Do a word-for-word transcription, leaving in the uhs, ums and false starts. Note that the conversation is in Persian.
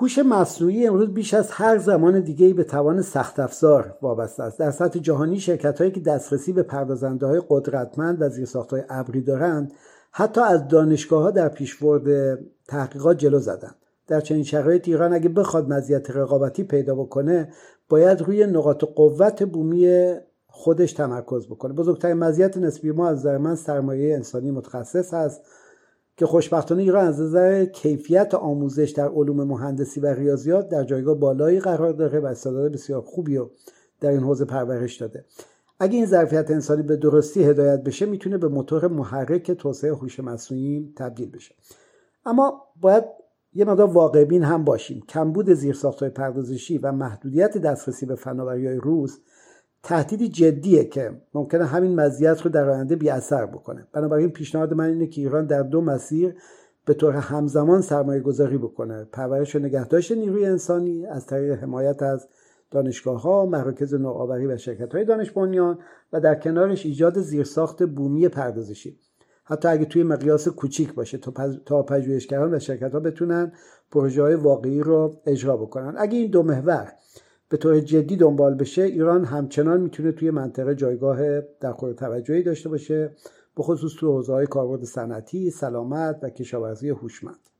هوش مصنوعی امروز بیش از هر زمان دیگه‌ای به توان سخت افزار وابسته است. در سطح جهانی شرکت‌هایی که دسترسی به پردازنده‌های قدرتمند و زیرساخت‌های ابری دارند، حتی از دانشگاه‌ها در پیشبرد تحقیقات جلو زدند. در چنین شرایطی ایران اگه بخواد مزیت رقابتی پیدا بکنه، باید روی نقاط قوت بومی خودش تمرکز بکنه. بزرگترین مزیت نسبی ما از نظر من سرمایه انسانی متخصص هست که خوشبختانه ایران از نظر کیفیت آموزش در علوم مهندسی و ریاضیات در جایگاه بالایی قرار داره و استعداد بسیار خوبی رو در این حوزه پرورش داده. اگه این ظرفیت انسانی به درستی هدایت بشه، میتونه به موتور محرک توسعه هوش مصنوعی تبدیل بشه. اما باید یه مقدار واقع بین هم باشیم. کمبود زیرساخت‌های پردازشی و محدودیت دسترسی به فناوری‌های روز تهدیدی جدیه که ممکنه همین مزیت رو در آینده بی اثر بکنه. بنابراین پیشنهاد من اینه که ایران در دو مسیر به طور همزمان سرمایه گذاری بکنه: پرورش و نگهداشت نیروی انسانی از طریق حمایت از دانشگاه‌ها، مراکز نوآوری و شرکت‌های دانش بنیان، و در کنارش ایجاد زیرساخت بومی پردازشی، حتی اگه توی مقیاس کوچیک باشه، تا پژوهشگران و شرکت‌ها بتونن پروژه‌های واقعی رو اجرا بکنن. اگه این دو محور به طور جدی دنبال بشه، ایران همچنان میتونه توی منطقه جایگاه در خور توجهی داشته باشه، به خصوص تو حوزه‌های کاربرد صنعتی، سلامت و کشاورزی هوشمند.